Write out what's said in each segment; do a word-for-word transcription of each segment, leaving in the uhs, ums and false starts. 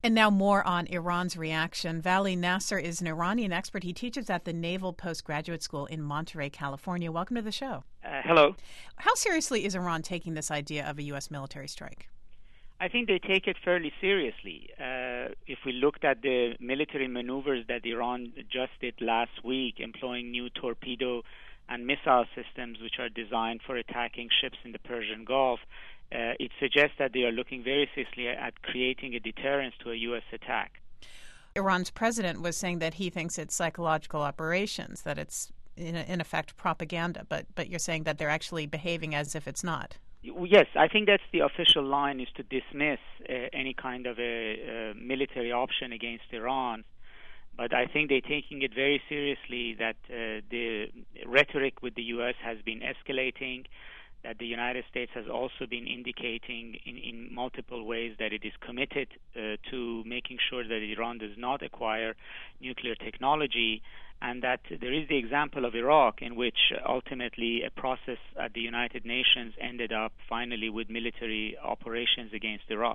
And now more on Iran's reaction. Vali Nasser is an Iranian expert. He teaches at the Naval Postgraduate School in Monterey, California. Welcome to the show. Uh, hello. How seriously is Iran taking this idea of a U S military strike? I think they take it fairly seriously. Uh, if we looked at the military maneuvers that Iran just did last week, employing new torpedo and missile systems which are designed for attacking ships in the Persian Gulf, Uh, it suggests that they are looking very seriously at creating a deterrence to a U S attack. Iran's president was saying that he thinks it's psychological operations, that it's in, in effect propaganda, but but you're saying that they're actually behaving as if it's not. Yes, I think that's the official line, is to dismiss uh, any kind of a uh, military option against Iran. But I think they're taking it very seriously that uh, the rhetoric with the U S has been escalating, that the United States has also been indicating in, in multiple ways that it is committed uh, to making sure that Iran does not acquire nuclear technology, and that there is the example of Iraq, in which ultimately a process at the United Nations ended up finally with military operations against Iraq.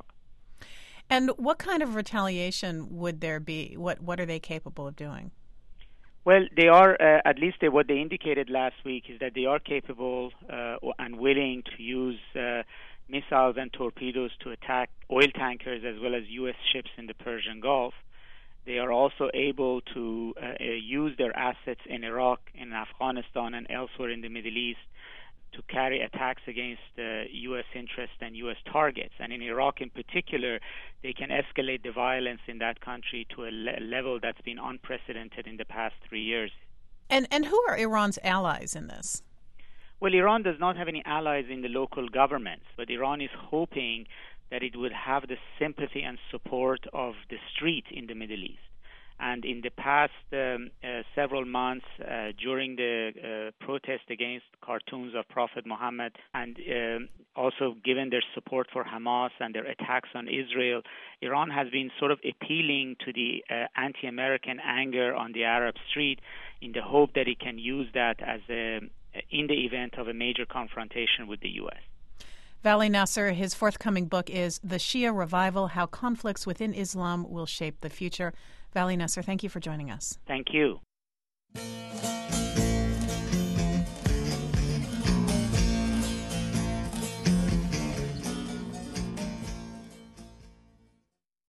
And what kind of retaliation would there be? What, what are they capable of doing? Well, they are, uh, at least they, what they indicated last week is that they are capable uh, and willing to use uh, missiles and torpedoes to attack oil tankers as well as U S ships in the Persian Gulf. They are also able to uh, uh, use their assets in Iraq, in Afghanistan, and elsewhere in the Middle East to carry attacks against uh, U S interests and U S targets. And in Iraq in particular, they can escalate the violence in that country to a le- level that's been unprecedented in the past three years. And and who are Iran's allies in this? Well, Iran does not have any allies in the local governments, but Iran is hoping that it would have the sympathy and support of the street in the Middle East. And in the past um, uh, several months, uh, during the uh, protest against cartoons of Prophet Muhammad, and um, also given their support for Hamas and their attacks on Israel, Iran has been sort of appealing to the uh, anti-American anger on the Arab street in the hope that it can use that as a, in the event of a major confrontation with the U S. Vali Nasser, his forthcoming book is The Shia Revival, How Conflicts Within Islam Will Shape the Future. Vali Nasser, thank you for joining us. Thank you.